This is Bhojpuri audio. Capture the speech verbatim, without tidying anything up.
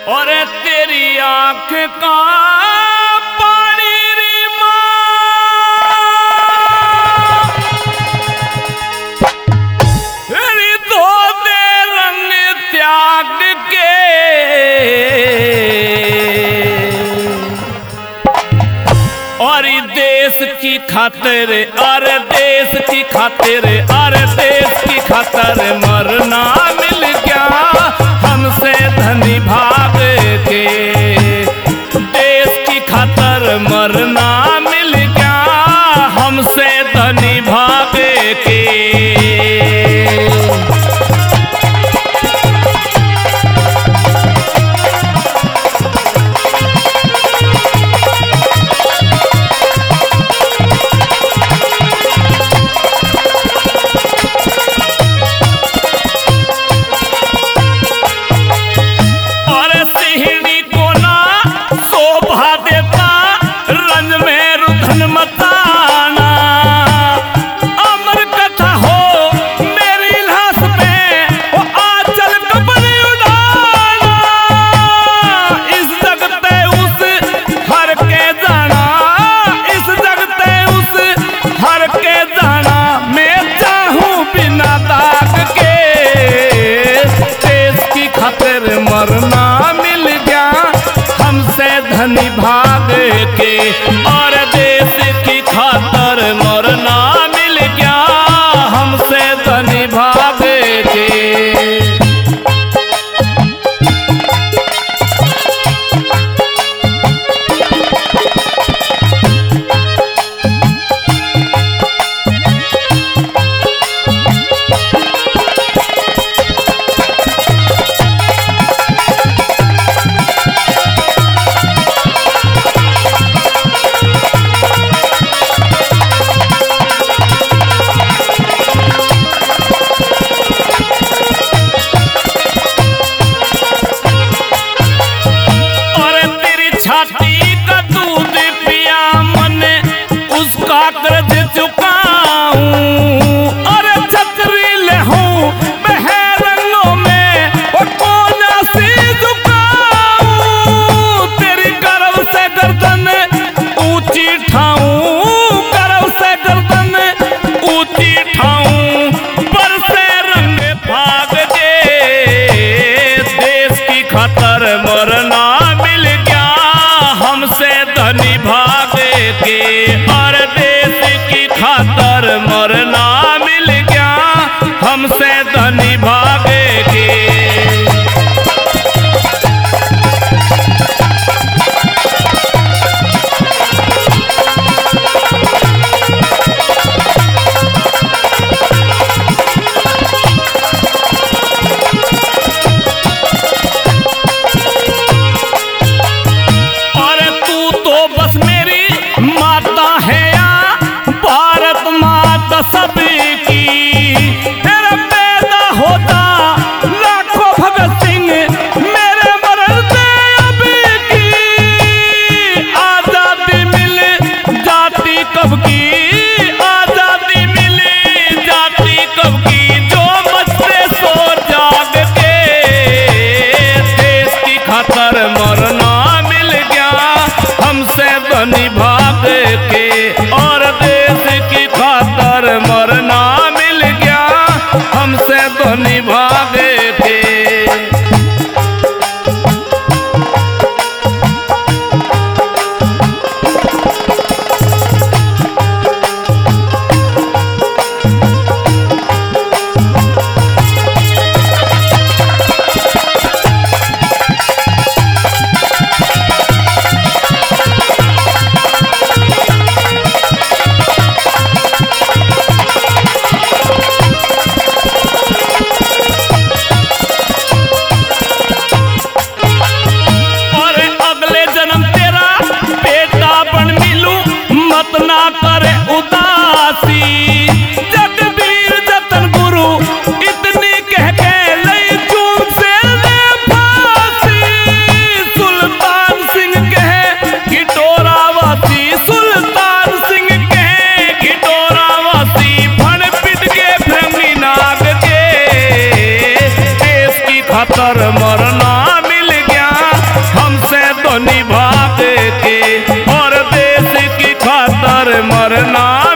और तेरी आंख का पानी री माँ तेरी दो दे रंग त्याग के और देश की खातिर अरे देश की खातिर अरे देश की खातिर मरना मिल गया हमसे धनी भाग के देश की खातिर मरना मिल गया हमसे धनी भाग के मरना मिल गया हमसे धनी भाग के और देश की खातिर मरना मिल गया हमसे धनी भाग के कर्ज चुकाऊं और छतरी ले हूँ बहरंगों में और कोना से झुकाऊं तेरी गर्व से गर्दन ऊंची ठाऊं गर्व से गर्दन ऊंची ठाऊं पर से रंग भाग दे देश की खातिर मरना मिल गया हमसे धनी भाग के और खातर मरना मिल गया हमसे धनी भाग के और तू तो बस मेरी माता है सबकी तेरा पैदा होता लाखों भगत सिंह मेरे मरते अब की आजादी मिल जाती कब की आजादी मिल जाती कब की जो मचते सो जाग के देश की खातिर मरना मिल गया हमसे धनी भाग के और देश की खातिर मरना मिल गया हमसे धनी भाग के ना करे उदासी जगबीर जतन गुरु इतनी कह के लई चूम से ले फांसी सुल्तान सिंह कहे घिटोरावासी सुल्तान सिंह कहे घिटोरावासी फण पिट के भ्रमी नाग के देश की खातिर मरना मिल गया ना